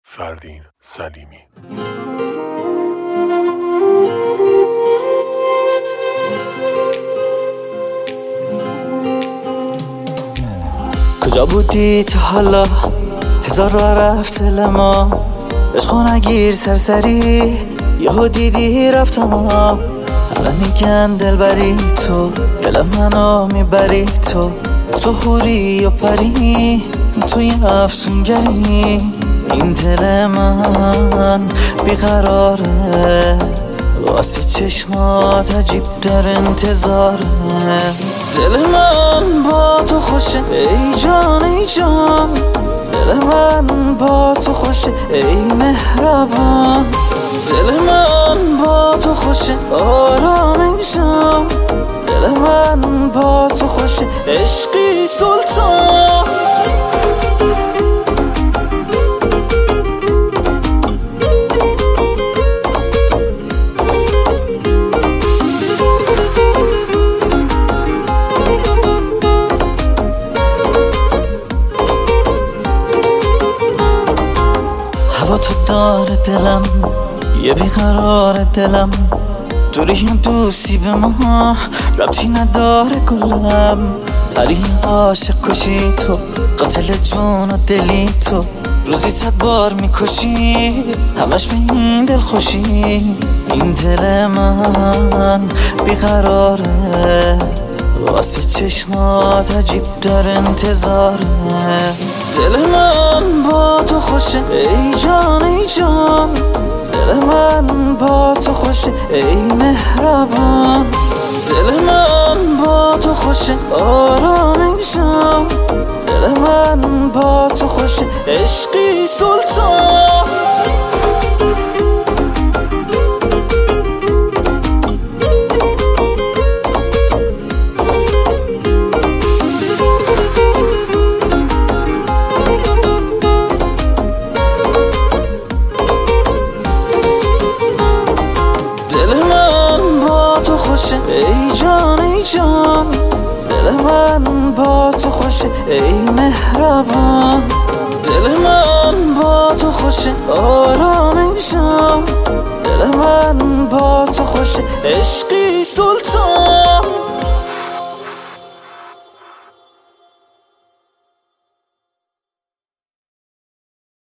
فردین سلیمی. کجا بودی تا حالا؟ هزار راه رفت دل ما، عشقو نگیر سرسری، یهو دیدی رفتم. همه میگن دلبری تو، دل منو میبری تو حوری و پری، تو یه افسونگری. این دل من بیقراره، واسه چشمات عجیب در انتظاره. دل من با تو خوشه ای جان ای جان، دل من با تو خوشه ای مهربان. دل من با تو خوشه آرام ای جان، دل من با تو خوشه عشقی سلطان. هوا تو داره دلم، یه بیقرار دلم، دوری دوستی به ما ربطی نداره گلم. پری عاشق کشی تو، قاتل جون و دلی تو، روزی 100 بار میکشی، همش به این دل خوشی. این دل من بیقراره، واسه چشمات عجیب در انتظاره. دل من با تو خوشه ای جان ای جان، دل من با تو خوشه ای مهربان. دل من با تو خوشه آرام ای جان، دل من با تو خوشه عشقی سلطان. ای جان ای جان، دل من با تو خوشه ای مهربان. دل من با تو خوشه آرام ای جان، دل من با تو خوشه عشقی سلطان.